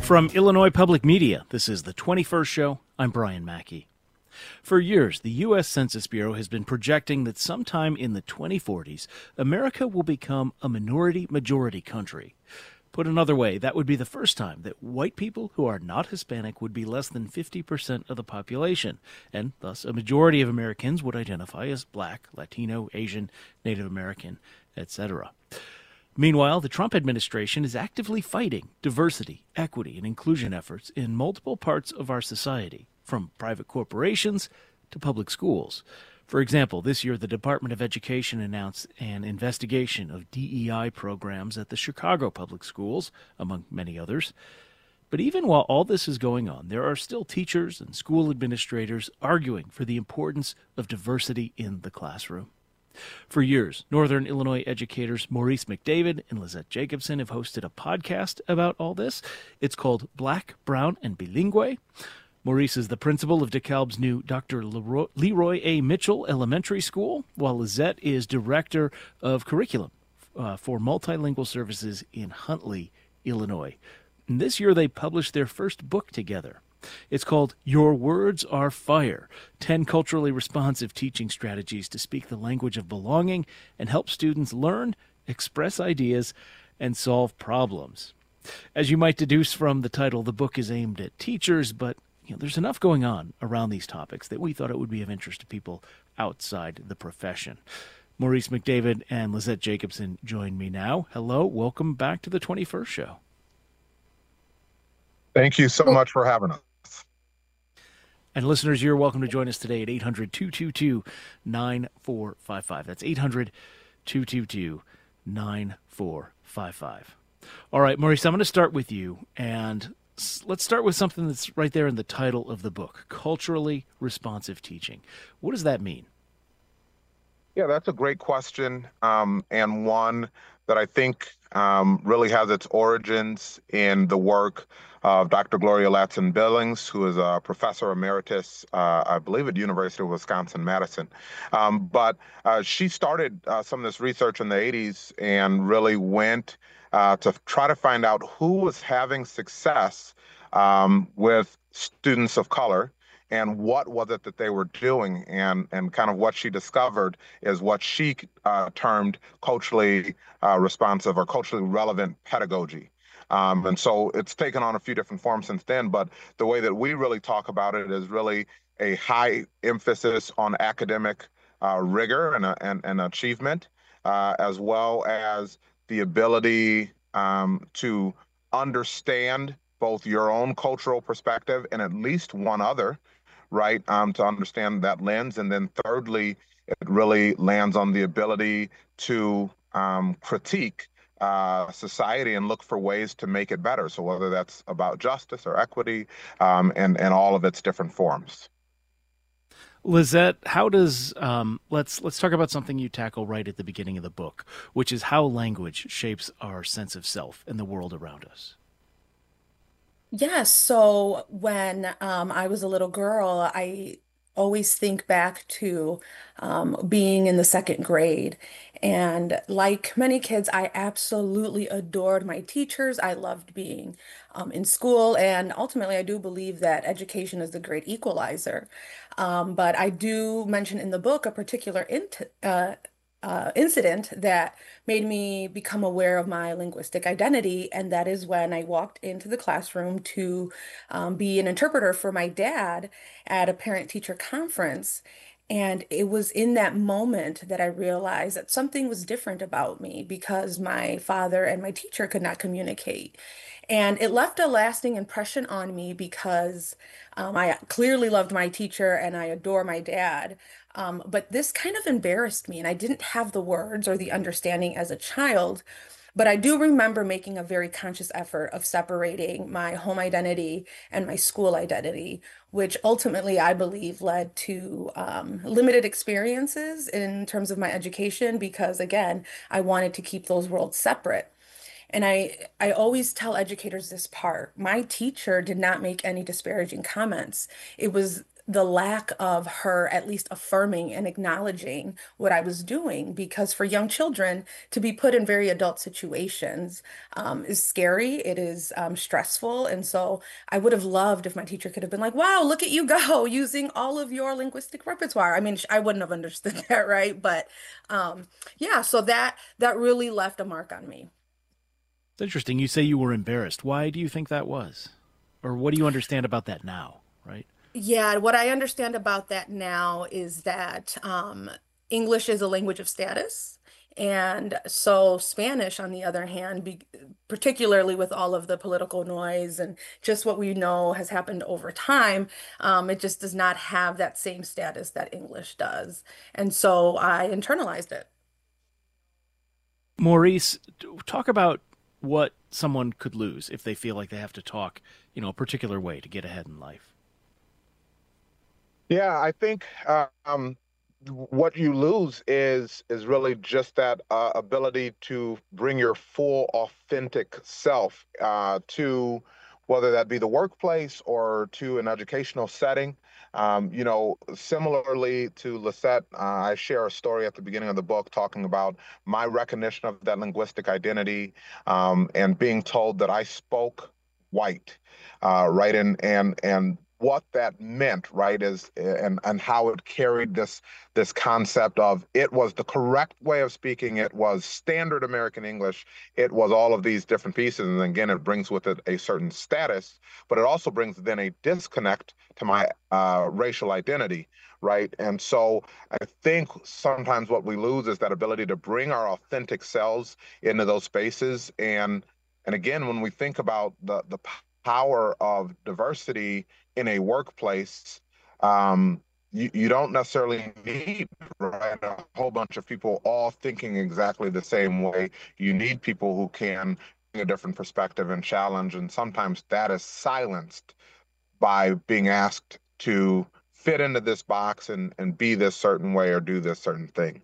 From Illinois Public Media, this is the 21st Show. I'm Brian Mackey. For years, the U.S. Census Bureau has been projecting that sometime in the 2040s, America will become a minority-majority country. Put another way, that would be the first time that white people who are not Hispanic would be less than 50% of the population, and thus a majority of Americans would identify as Black, Latino, Asian, Native American, etc. Meanwhile, the Trump administration is actively fighting diversity, equity, and inclusion efforts in multiple parts of our society, from private corporations to public schools. For example, this year the Department of Education announced an investigation of DEI programs at the Chicago public schools, among many others. But even while all this is going on, there are still teachers and school administrators arguing for the importance of diversity in the classroom. For years, Northern Illinois educators Maurice McDavid and Lizette Jacobson have hosted a podcast about all this. It's called Black, Brown, and Bilingue. Maurice is the principal of DeKalb's new Dr. Leroy A. Mitchell Elementary School, while Lizette is director of curriculum for multilingual services in Huntley, Illinois. And this year they published their first book together. It's called Your Words Are Fire, 10 Culturally Responsive Teaching Strategies to Speak the Language of Belonging and Help Students Learn, Express Ideas, and Solve Problems. As you might deduce from the title, the book is aimed at teachers, but there's enough going on around these topics that we thought it would be of interest to people outside the profession. Maurice McDavid and Lizette Jacobson join me now. Hello, welcome back to the 21st Show. Thank you so much for having us. And listeners, you're welcome to join us today at 800-222-9455. That's 800-222-9455. All right, Maurice, I'm going to start with you, and let's start with something that's right there in the title of the book, Culturally Responsive Teaching. What does that mean? Yeah, that's a great question, and one that I think really has its origins in the work of Dr. Gloria Ladson-Billings, who is a professor emeritus, I believe, at University of Wisconsin-Madison. But she started some of this research in the 80s and really went to try to find out who was having success with students of color and what was it that they were doing. And kind of what she discovered is what she termed culturally responsive or culturally relevant pedagogy. And so it's taken on a few different forms since then, but the way that we really talk about it is really a high emphasis on academic rigor and achievement, as well as the ability to understand both your own cultural perspective and at least one other, right, to understand that lens. And then thirdly, it really lands on the ability to critique society and look for ways to make it better. So whether that's about justice or equity and all of its different forms. Lizette, how does let's talk about something you tackle right at the beginning of the book, which is how language shapes our sense of self and the world around us. Yes, so when I was a little girl, I always think back to being in the second grade. And like many kids, I absolutely adored my teachers. I loved being in school. And ultimately, I do believe that education is the great equalizer. But I do mention in the book a particular incident that made me become aware of my linguistic identity, and that is when I walked into the classroom to be an interpreter for my dad at a parent-teacher conference. And it was in that moment that I realized that something was different about me because my father and my teacher could not communicate. And it left a lasting impression on me because I clearly loved my teacher and I adore my dad. But this kind of embarrassed me, and I didn't have the words or the understanding as a child. But I do remember making a very conscious effort of separating my home identity and my school identity, which ultimately I believe led to limited experiences in terms of my education because, again, I wanted to keep those worlds separate. And I always tell educators this part. My teacher did not make any disparaging comments. It was the lack of her at least affirming and acknowledging what I was doing. Because for young children to be put in very adult situations is scary, it is stressful. And so I would have loved if my teacher could have been like, wow, look at you go using all of your linguistic repertoire. I mean, I wouldn't have understood that, right? But yeah, so that really left a mark on me. It's interesting. You say you were embarrassed. Why do you think that was? Or what do you understand about that now, right? Yeah, what I understand about that now is that English is a language of status. And so Spanish, on the other hand, particularly with all of the political noise and just what we know has happened over time, it just does not have that same status that English does. And so I internalized it. Maurice, talk about what someone could lose if they feel like they have to talk, a particular way to get ahead in life. Yeah, I think what you lose is really just that ability to bring your full, authentic self to whether that be the workplace or to an educational setting. Similarly to Lisette, I share a story at the beginning of the book talking about my recognition of that linguistic identity and being told that I spoke white, right? And what that meant, right, is and how it carried this concept of it was the correct way of speaking, it was standard American English, it was all of these different pieces, and again, it brings with it a certain status, but it also brings then a disconnect to my racial identity, right? And so I think sometimes what we lose is that ability to bring our authentic selves into those spaces, and again, when we think about the power of diversity in a workplace, you don't necessarily need, right, a whole bunch of people all thinking exactly the same way. You need people who can bring a different perspective and challenge, and sometimes that is silenced by being asked to fit into this box and be this certain way or do this certain thing.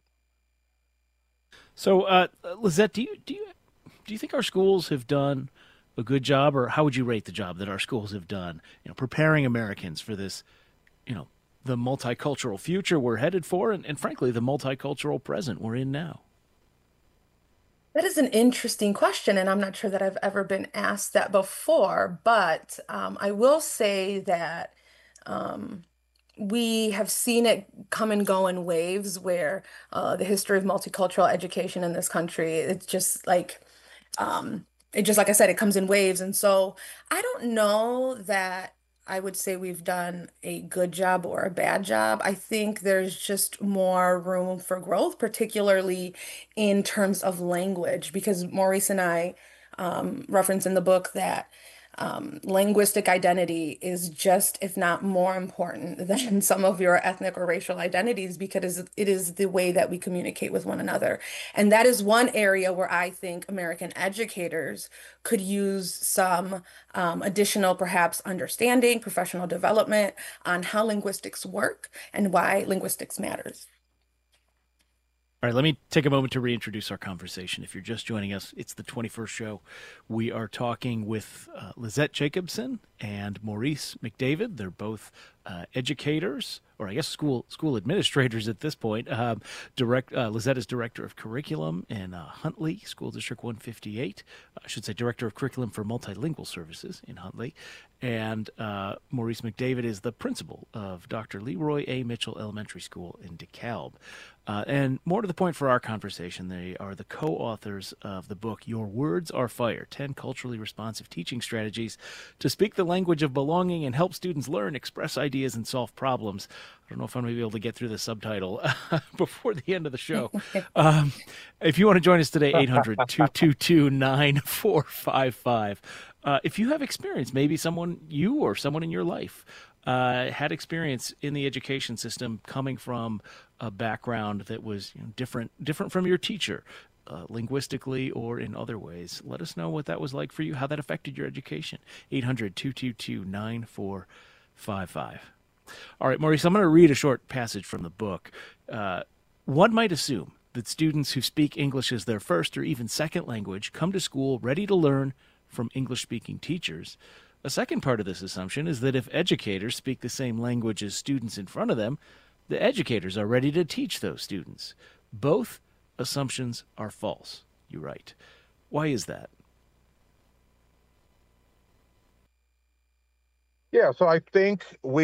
So, Lizette, do you think our schools have done a good job, or how would you rate the job that our schools have done, preparing Americans for this, the multicultural future we're headed for, and frankly, the multicultural present we're in now? That is an interesting question, and I'm not sure that I've ever been asked that before, but I will say that um, we have seen it come and go in waves where the history of multicultural education in this country, it's just like, it just like I said, it comes in waves. And so I don't know that I would say we've done a good job or a bad job. I think there's just more room for growth, particularly in terms of language, because Maurice and I reference in the book that linguistic identity is just, if not more important than some of your ethnic or racial identities, because it is the way that we communicate with one another. And that is one area where I think American educators could use some additional, perhaps, understanding, professional development on how linguistics work and why linguistics matters. All right, let me take a moment to reintroduce our conversation. If you're just joining us, it's the 21st show. We are talking with Lizette Jacobson and Maurice McDavid. They're both educators, or I guess school administrators at this point. Lizette is director of curriculum in Huntley, School District 158. I should say director of curriculum for multilingual services in Huntley. And Maurice McDavid is the principal of Dr. Leroy A. Mitchell Elementary School in DeKalb. And more to the point for our conversation, they are the co-authors of the book, Your Words Are Fire, 10 Culturally Responsive Teaching Strategies to Speak the Language of Belonging and Help Students Learn, Express Ideas, and Solve Problems. I don't know if I'm going to be able to get through the subtitle before the end of the show. If you want to join us today, 800-222-9455. If you have experience, maybe you or someone in your life had experience in the education system coming from a background that was different from your teacher, linguistically or in other ways. Let us know what that was like for you, how that affected your education. 800-222-9455. All right, Maurice, I'm going to read a short passage from the book. One might assume that students who speak English as their first or even second language come to school ready to learn from English-speaking teachers. A second part of this assumption is that if educators speak the same language as students in front of them, the educators are ready to teach those students. Both assumptions are false, you write. Why is that? Yeah, so I think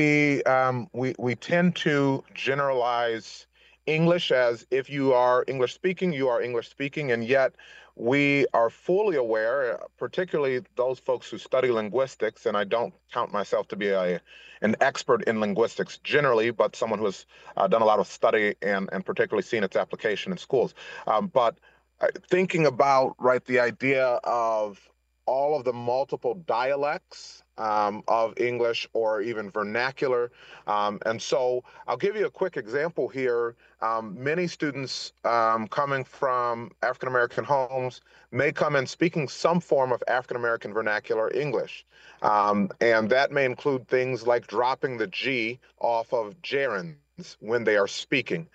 we tend to generalize English as if you are English speaking, you are English speaking, and yet we are fully aware, particularly those folks who study linguistics, and I don't count myself to be an expert in linguistics generally, but someone who has done a lot of study and particularly seen its application in schools. But thinking about, right, the idea of all of the multiple dialects of English or even vernacular. And so I'll give you a quick example here. Many students coming from African American homes may come in speaking some form of African American vernacular English. And that may include things like dropping the G off of gerunds when they are speaking.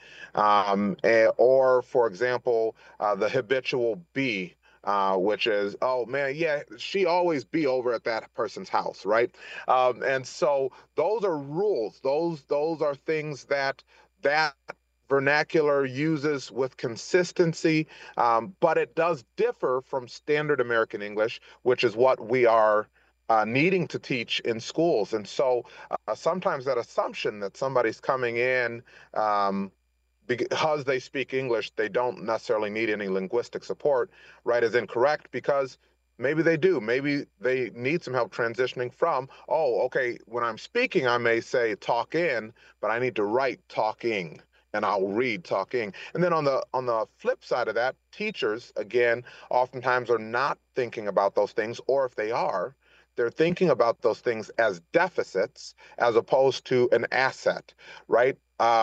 Or, for example, the habitual be, which is, oh man, yeah, she always be over at that person's house, right? And so those are rules. Those are things that vernacular uses with consistency, but it does differ from standard American English, which is what we are needing to teach in schools. And so sometimes that assumption that somebody's coming in because they speak English, they don't necessarily need any linguistic support, right, is incorrect because maybe they do. Maybe they need some help transitioning from, oh, okay, when I'm speaking, I may say talk in, but I need to write talking and I'll read talking. And then on the flip side of that, teachers, again, oftentimes are not thinking about those things, or if they are, they're thinking about those things as deficits as opposed to an asset, right?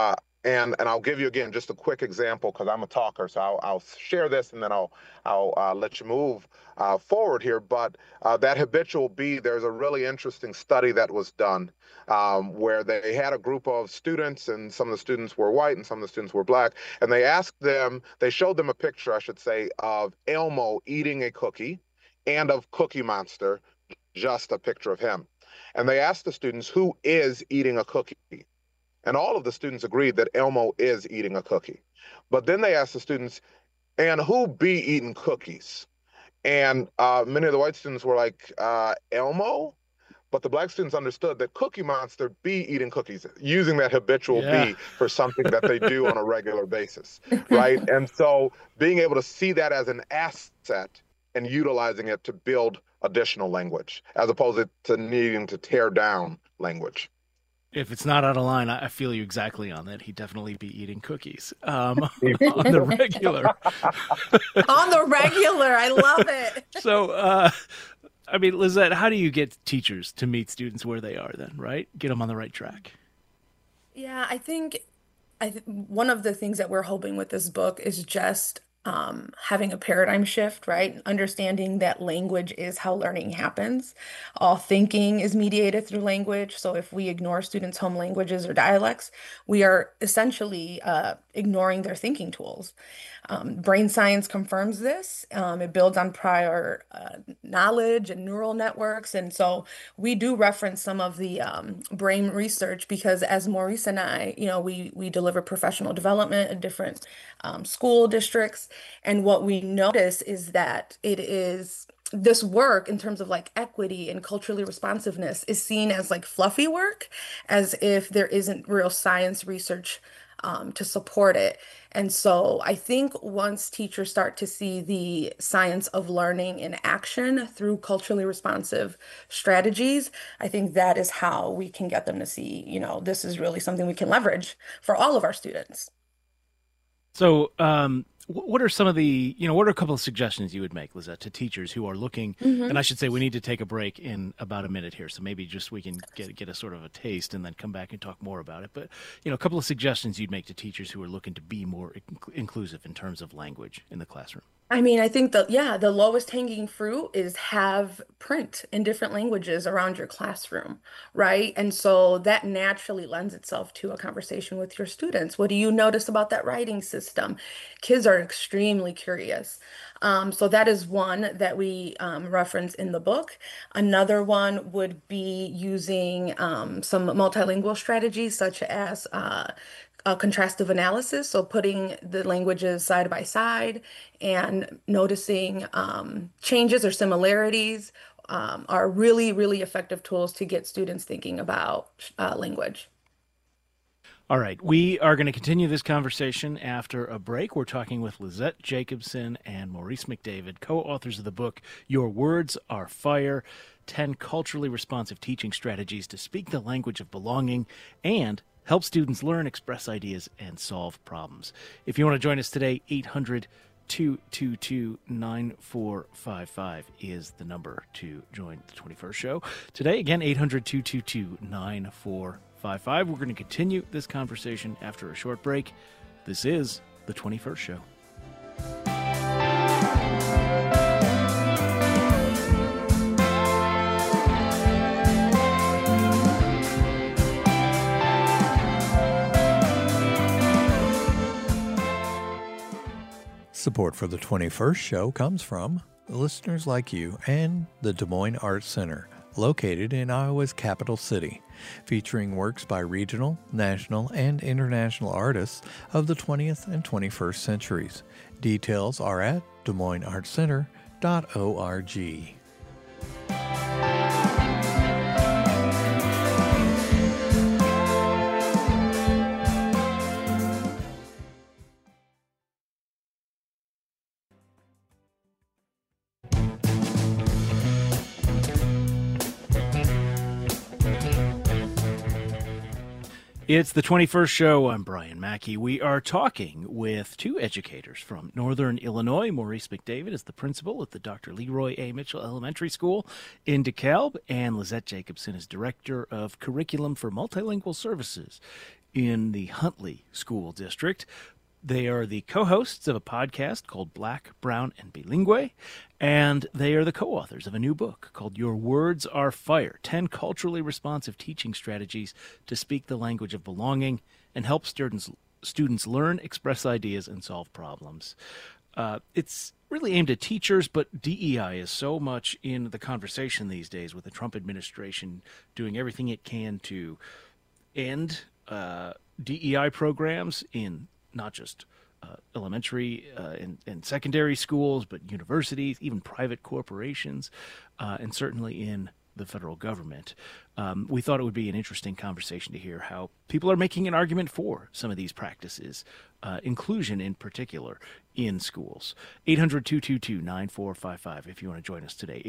And I'll give you again just a quick example because I'm a talker, so I'll share this and then I'll let you move forward here. But that habitual be, there's a really interesting study that was done where they had a group of students, and some of the students were white and some of the students were black, and they showed them a picture, I should say, of Elmo eating a cookie and of Cookie Monster, just a picture of him. And they asked the students, who is eating a cookie? And all of the students agreed that Elmo is eating a cookie. But then they asked the students, and who be eating cookies? And many of the white students were like, Elmo? But the black students understood that Cookie Monster be eating cookies, using that habitual Yeah. be for something that they do on a regular basis, right? And so being able to see that as an asset and utilizing it to build additional language, as opposed to needing to tear down language. If it's not out of line, I feel you exactly on that. He'd definitely be eating cookies on the regular. On the regular, I love it. So, I mean, Lizette, how do you get teachers to meet students where they are then, right? Get them on the right track. Yeah, I think one of the things that we're hoping with this book is just having a paradigm shift, right? Understanding that language is how learning happens. All thinking is mediated through language. So if we ignore students' home languages or dialects, we are essentially ignoring their thinking tools. Brain science confirms this. It builds on prior knowledge and neural networks. And so we do reference some of the brain research because as Maurice and I, we deliver professional development in different school districts. And what we notice is that it is this work in terms of like equity and culturally responsiveness is seen as like fluffy work, as if there isn't real science research to support it. And so I think once teachers start to see the science of learning in action through culturally responsive strategies, I think that is how we can get them to see, this is really something we can leverage for all of our students. So, what are some of what are a couple of suggestions you would make, Lizette, to teachers who are looking? And I should say we need to take a break in about a minute here, so maybe just we can get a sort of a taste and then come back and talk more about it. But a couple of suggestions you'd make to teachers who are looking to be more inclusive in terms of language in the classroom. I mean, I think the lowest hanging fruit is have print in different languages around your classroom, right? And so that naturally lends itself to a conversation with your students. What do you notice about that writing system? Kids are extremely curious. So that is one that we reference in the book. Another one would be using some multilingual strategies such as contrastive analysis, so putting the languages side by side and noticing changes or similarities are really, really effective tools to get students thinking about language. All right, we are going to continue this conversation after a break. We're talking with Lizette Jacobson and Maurice McDavid, co-authors of the book Your Words Are Fire: 10 Culturally Responsive Teaching Strategies to Speak the Language of Belonging and help students learn, express ideas, and solve problems. If you want to join us today, 800-222-9455 is the number to join the 21st show. Today, again, 800-222-9455. We're going to continue this conversation after a short break. This is the 21st show. Support for the 21st show comes from listeners like you and the Des Moines Arts Center, located in Iowa's capital city, featuring works by regional, national, and international artists of the 20th and 21st centuries. Details are at DesMoinesArtsCenter.org. It's the 21st show. I'm Brian Mackey. We are talking with two educators from Northern Illinois. Maurice McDavid is the principal at the Dr. Leroy A. Mitchell Elementary School in DeKalb, and Lizette Jacobson is director of curriculum for multilingual services in the Huntley School District. They are the co-hosts of a podcast called Black, Brown, and Bilingue, and they are the co-authors of a new book called Your Words Are Fire: 10 Culturally Responsive Teaching Strategies to Speak the Language of Belonging and Help Students Learn, Express Ideas, and Solve Problems. It's really aimed at teachers, but DEI is so much in the conversation these days, with the Trump administration doing everything it can to end DEI programs in not just elementary and secondary schools, but universities, even private corporations, and certainly in the federal government. We thought it would be an interesting conversation to hear how people are making an argument for some of these practices, inclusion in particular, in schools. 800-222-9455 if you want to join us today.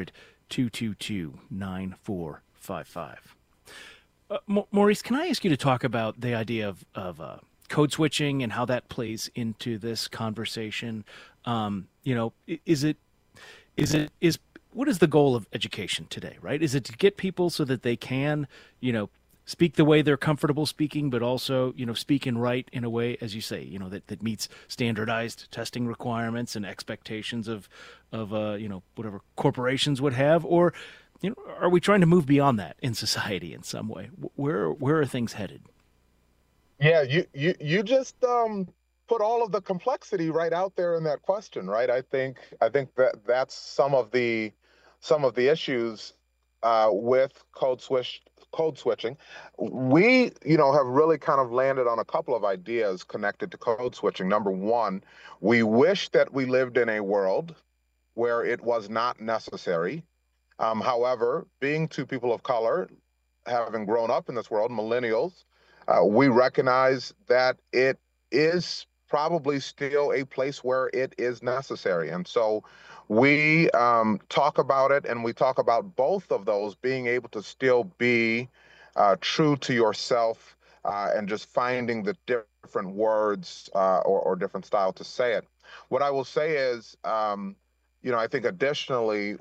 800-222-9455. Maurice, can I ask you to talk about the idea of code switching and how that plays into this conversation? Is what is the goal of education today, right? Is it to get people so that they can, speak the way they're comfortable speaking, but also, speak and write in a way, as you say, that meets standardized testing requirements and expectations of whatever corporations would have? Or, are we trying to move beyond that in society in some way? Where are things headed? Yeah, you just put all of the complexity right out there in that question, right? I think that's some of the issues with code switching. We, have really kind of landed on a couple of ideas connected to code switching. Number one, we wish that we lived in a world where it was not necessary. However, being two people of color, having grown up in this world, millennials, we recognize that it is probably still a place where it is necessary. And so we talk about it, and we talk about both of those being able to still be true to yourself, and just finding the different words, or different style to say it. What I will say is, I think additionally,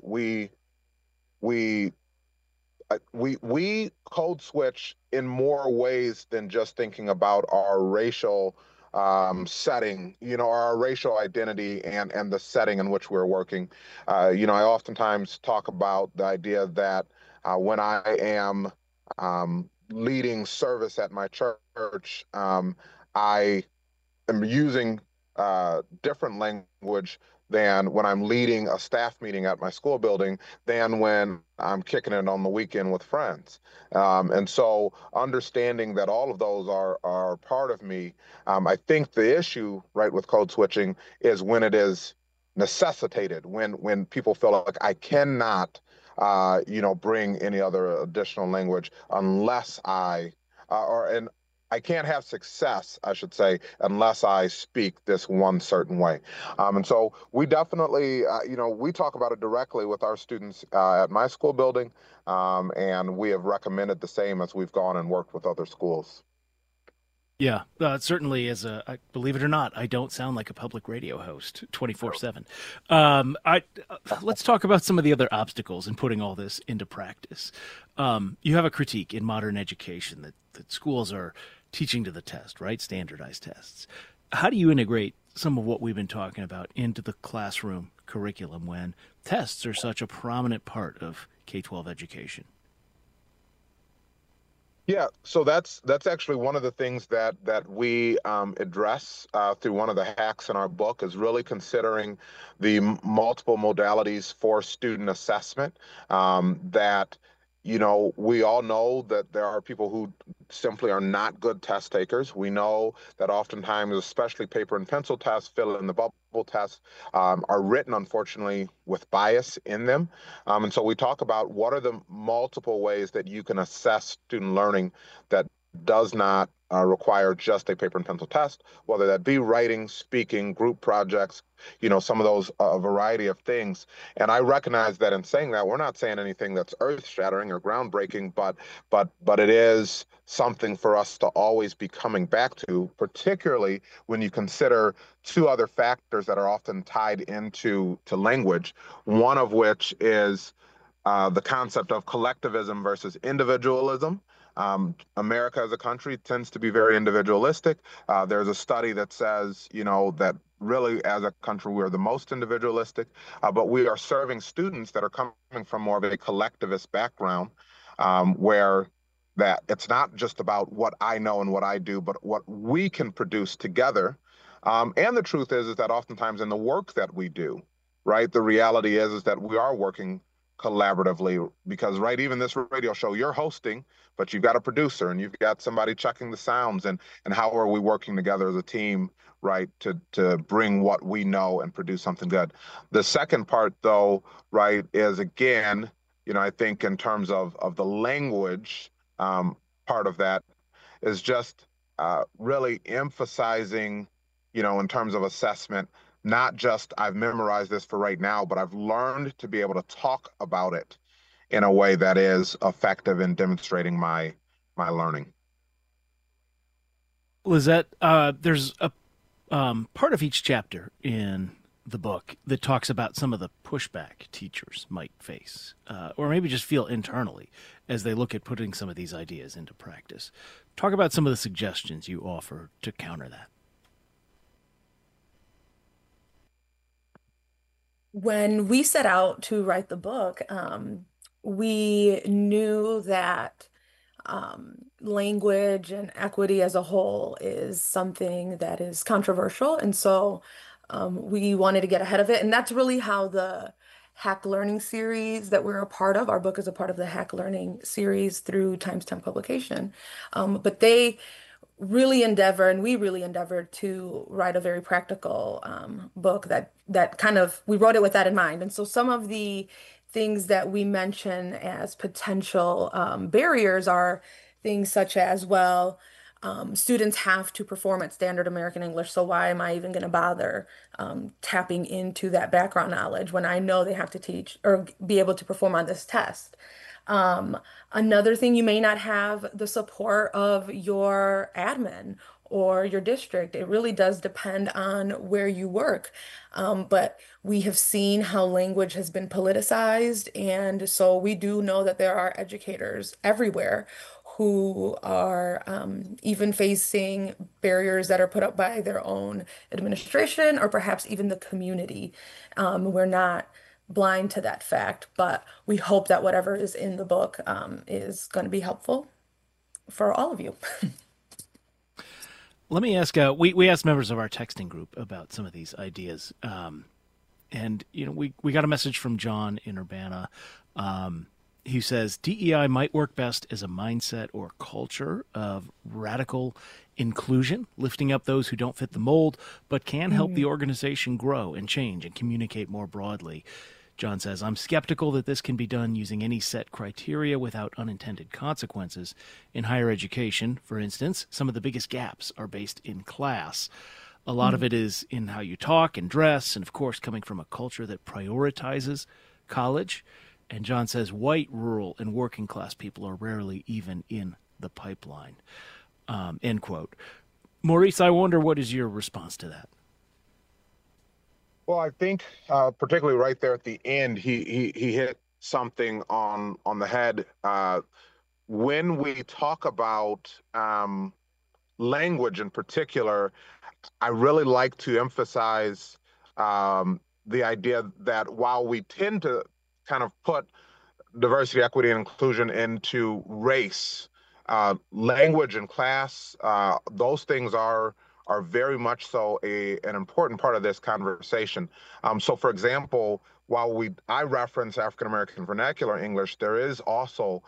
we we code switch in more ways than just thinking about our racial setting, or our racial identity and the setting in which we're working. I oftentimes talk about the idea that when I am leading service at my church, I am using different language than when I'm leading a staff meeting at my school building than when I'm kicking it on the weekend with friends. And so understanding that all of those are part of me, I think the issue, right, with code switching is when it is necessitated, when people feel like I cannot, bring any other additional language unless or I can't have success, I should say, unless I speak this one certain way. And so we definitely, we talk about it directly with our students at my school building, and we have recommended the same as we've gone and worked with other schools. Yeah, certainly believe it or not, I don't sound like a public radio host 24/7. Let's talk about some of the other obstacles in putting all this into practice. You have a critique in modern education that schools are teaching to the test, right? Standardized tests. How do you integrate some of what we've been talking about into the classroom curriculum when tests are such a prominent part of K-12 education? Yeah, so that's actually one of the things that we address through one of the hacks in our book is really considering the multiple modalities for student assessment. That we all know that there are people who simply are not good test takers. We know that oftentimes, especially paper and pencil tests, fill in the bubble tests, are written, unfortunately, with bias in them. And so we talk about what are the multiple ways that you can assess student learning that does not require just a paper and pencil test, whether that be writing, speaking, group projects, some of those, a variety of things. And I recognize that in saying that, we're not saying anything that's earth-shattering or groundbreaking, but it is something for us to always be coming back to, particularly when you consider two other factors that are often tied into language, one of which is the concept of collectivism versus individualism. America as a country tends to be very individualistic. There's a study that says, that really as a country, we're the most individualistic, but we are serving students that are coming from more of a collectivist background, where that it's not just about what I know and what I do, but what we can produce together. And the truth is that oftentimes in the work that we do, right, the reality is that we are working collaboratively because, right, even this radio show you're hosting, but you've got a producer and you've got somebody checking the sounds, and how are we working together as a team, right, to bring what we know and produce something good. The second part, though, right, is again, I think in terms of the language, part of that is just really emphasizing, in terms of assessment, not just I've memorized this for right now, but I've learned to be able to talk about it in a way that is effective in demonstrating my learning. Lizette, there's a part of each chapter in the book that talks about some of the pushback teachers might face, or maybe just feel internally as they look at putting some of these ideas into practice. Talk about some of the suggestions you offer to counter that. When we set out to write the book, we knew that language and equity as a whole is something that is controversial. And so we wanted to get ahead of it. And that's really how the Hack Learning series that we're a part of, our book is a part of the Hack Learning series through Times 10 publication. But they really endeavor, and we really endeavored to write a very practical book that kind of, we wrote it with that in mind. And so some of the things that we mention as potential barriers are things such as, well, students have to perform at standard American English, so why am I even going to bother tapping into that background knowledge when I know they have to teach or be able to perform on this test? Another thing, you may not have the support of your admin or your district. It really does depend on where you work. But we have seen how language has been politicized. And so we do know that there are educators everywhere who are even facing barriers that are put up by their own administration or perhaps even the community. We're not blind to that fact, but we hope that whatever is in the book is going to be helpful for all of you. Let me ask, we asked members of our texting group about some of these ideas. And, we got a message from John in Urbana. He says DEI might work best as a mindset or culture of radical inclusion, lifting up those who don't fit the mold, but can help the organization grow and change and communicate more broadly. John says, I'm skeptical that this can be done using any set criteria without unintended consequences. In higher education, for instance, some of the biggest gaps are based in class. A lot of it is in how you talk and dress, and of course, coming from a culture that prioritizes college. And John says white, rural, and working class people are rarely even in the pipeline. End quote. Maurice, I wonder, what is your response to that? Well, I think particularly right there at the end, he hit something on the head. When we talk about language in particular, I really like to emphasize the idea that while we tend to kind of put diversity, equity, and inclusion into race, language and class, those things are very much so an important part of this conversation. So, for example, while I reference African American vernacular English, there is also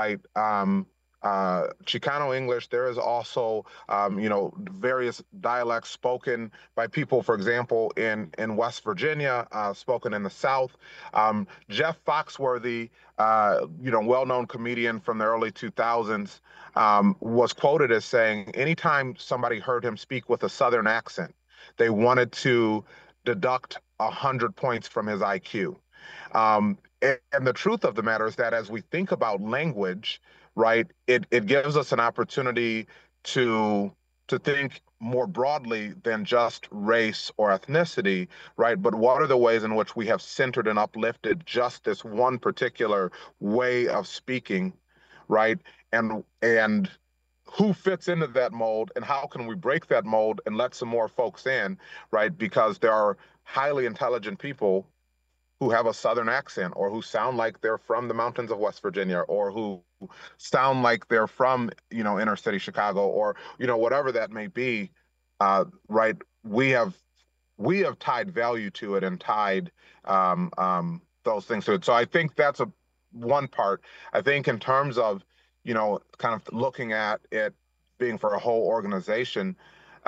Chicano English. There is also various dialects spoken by people, for example, in West Virginia, spoken in the South. Jeff Foxworthy, well-known comedian from the early 2000s, was quoted as saying, anytime somebody heard him speak with a Southern accent, they wanted to deduct 100 points from his IQ. And the truth of the matter is that as we think about language, right, it gives us an opportunity to think more broadly than just race or ethnicity, right? But what are the ways in which we have centered and uplifted just this one particular way of speaking, right? And who fits into that mold, and how can we break that mold and let some more folks in, right? Because there are highly intelligent people who have a Southern accent, or who sound like they're from the mountains of West Virginia, or who sound like they're from, inner city Chicago, or, whatever that may be, right? We have tied value to it and tied those things to it. So I think that's one part. I think in terms of, kind of looking at it being for a whole organization,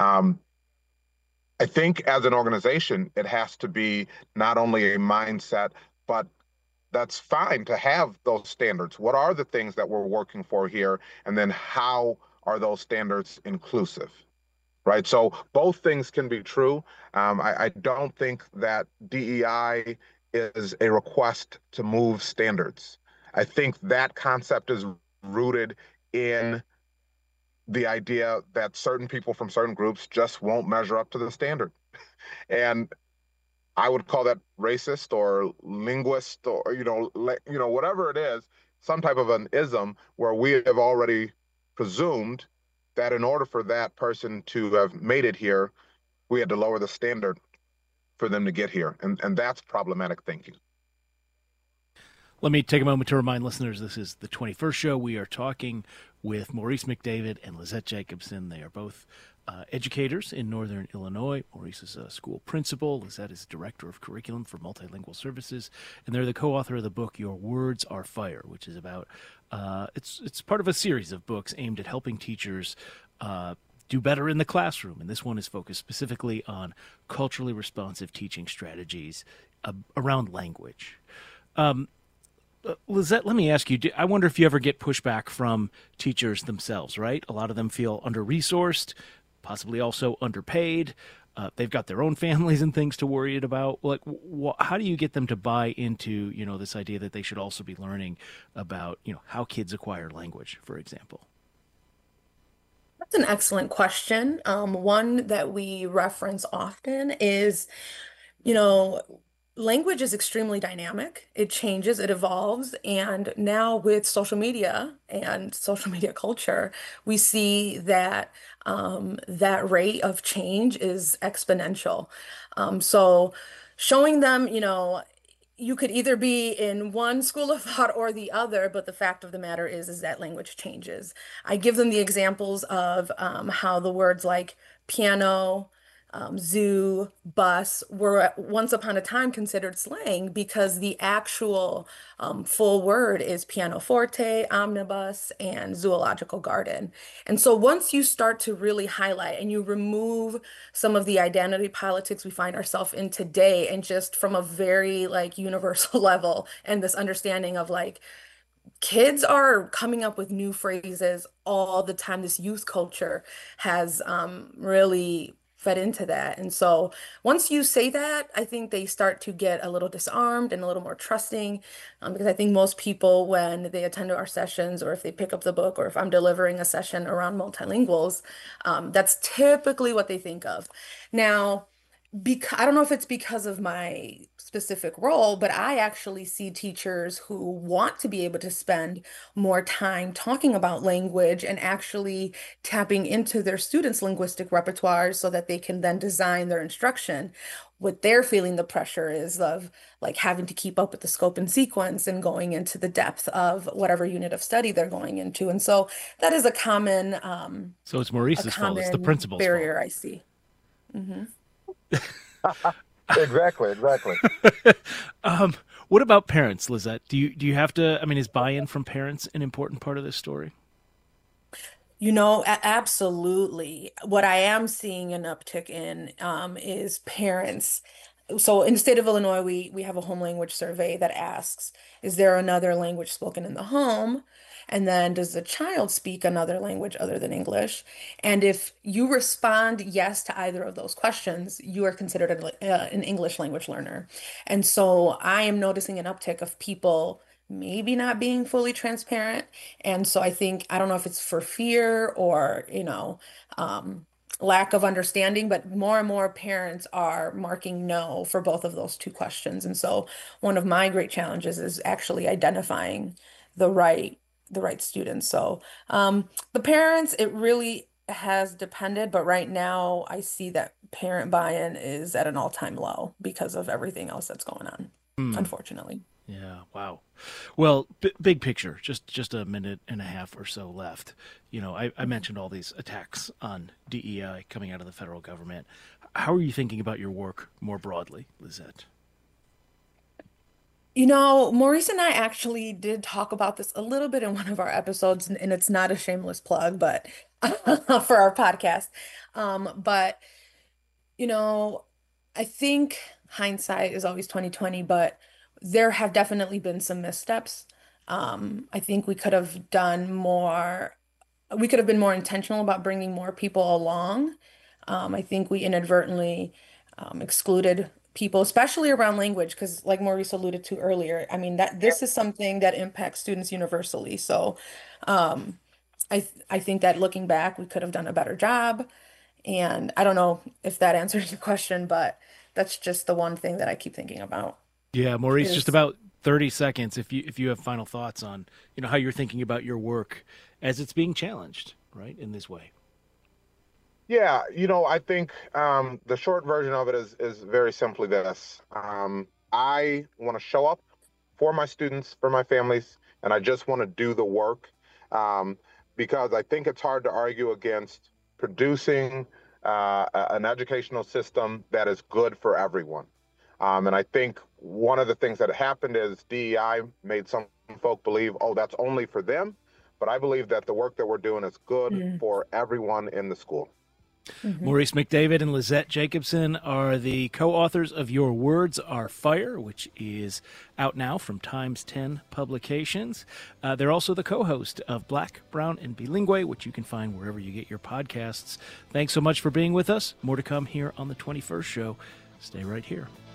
I think as an organization, it has to be not only a mindset, but that's fine to have those standards. What are the things that we're working for here? And then how are those standards inclusive? Right. So both things can be true. I don't think that DEI is a request to move standards. I think that concept is rooted in the idea that certain people from certain groups just won't measure up to the standard. And I would call that racist or linguist, or whatever it is, some type of an ism where we have already presumed that in order for that person to have made it here, we had to lower the standard for them to get here. And that's problematic thinking. Let me take a moment to remind listeners this is the 21st show. We are talking with Maurice McDavid and Lizette Jacobson. They are both educators in Northern Illinois. Maurice is a school principal. Lizette is director of curriculum for multilingual services. And they're the co-author of the book, Your Words Are Fire, which is about, it's part of a series of books aimed at helping teachers do better in the classroom. And this one is focused specifically on culturally responsive teaching strategies around language. Lizette, let me ask you, I wonder if you ever get pushback from teachers themselves, right? A lot of them feel under-resourced, possibly also underpaid. They've got their own families and things to worry about. Like, how do you get them to buy into, this idea that they should also be learning about, how kids acquire language, for example? That's an excellent question. One that we reference often is, language is extremely dynamic. It changes, it evolves, and now with social media and social media culture, we see that that rate of change is exponential. So showing them, you could either be in one school of thought or the other, but the fact of the matter is that language changes. I give them the examples of how the words like piano, zoo, bus were once upon a time considered slang because the actual full word is pianoforte, omnibus, and zoological garden. And so once you start to really highlight and you remove some of the identity politics we find ourselves in today, and just from a very like universal level, and this understanding of like kids are coming up with new phrases all the time. This youth culture has really fed into that. And so once you say that, I think they start to get a little disarmed and a little more trusting. Because I think most people, when they attend our sessions, or if they pick up the book, or if I'm delivering a session around multilinguals, that's typically what they think of. Now, because I don't know if it's because of my specific role, but I actually see teachers who want to be able to spend more time talking about language and actually tapping into their students' linguistic repertoire so that they can then design their instruction. What they're feeling the pressure is of like having to keep up with the scope and sequence and going into the depth of whatever unit of study they're going into. And so that is a common So it's Maurice's fault. It's the principal's barrier fault. I see. Mm-hmm. Exactly. What about parents, Lizette? Do you have to? I mean, is buy-in from parents an important part of this story? Absolutely. What I am seeing an uptick in is parents. So in the state of Illinois, we have a home language survey that asks, is there another language spoken in the home? And then does the child speak another language other than English? And if you respond yes to either of those questions, you are considered an English language learner. And so I am noticing an uptick of people maybe not being fully transparent. And so I think, I don't know if it's for fear or, lack of understanding, but more and more parents are marking no for both of those two questions. And so one of my great challenges is actually identifying the right the right students. So the parents, it really has depended, but right now I see that parent buy-in is at an all-time low because of everything else that's going on, unfortunately. Yeah, wow. Well, big picture, just a minute and a half or so left. I mentioned all these attacks on DEI coming out of the federal government. How are you thinking about your work more broadly, Lizette? Maurice and I actually did talk about this a little bit in one of our episodes, and it's not a shameless plug, but for our podcast. But I think hindsight is always 2020, but there have definitely been some missteps. I think we could have done more. We could have been more intentional about bringing more people along. I think we inadvertently excluded people, especially around language, because like Maurice alluded to earlier, I mean that this is something that impacts students universally. So um, I think that looking back, we could have done a better job. And I don't know if that answers your question, but that's just the one thing that I keep thinking about Yeah, Maurice, just is, about 30 seconds if you have final thoughts on, how you're thinking about your work as it's being challenged, right, in this way. Yeah, I think the short version of it is very simply this. I want to show up for my students, for my families, and I just want to do the work um, because I think it's hard to argue against producing an educational system that is good for everyone. And I think one of the things that happened is DEI made some folk believe, oh, that's only for them. But I believe that the work that we're doing is good mm, for everyone in the school. mhm. Maurice McDavid and Lizette Jacobson are the co-authors of Your Words Are Fire, which is out now from Times 10 Publications. They're also the co-host of Black, Brown, and Bilingue, which you can find wherever you get your podcasts. Thanks so much for being with us. More to come here on the 21st Show. Stay right here.